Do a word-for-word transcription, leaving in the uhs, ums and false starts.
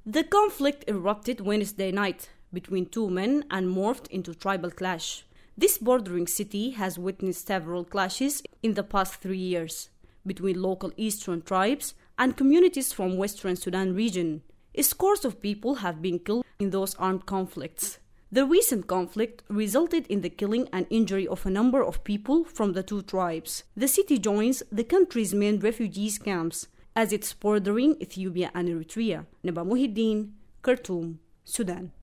The conflict erupted Wednesday night between two men and morphed into tribal clash. This bordering city has witnessed several clashes in the past three years between local eastern tribes and communities from Western Sudan region. Scores of people have been killed in those armed conflicts. The recent conflict resulted in the killing and injury of a number of people from the two tribes. The city joins the country's main refugees camps as it's bordering Ethiopia and Eritrea. Naba Muhiddin, Khartoum, Sudan.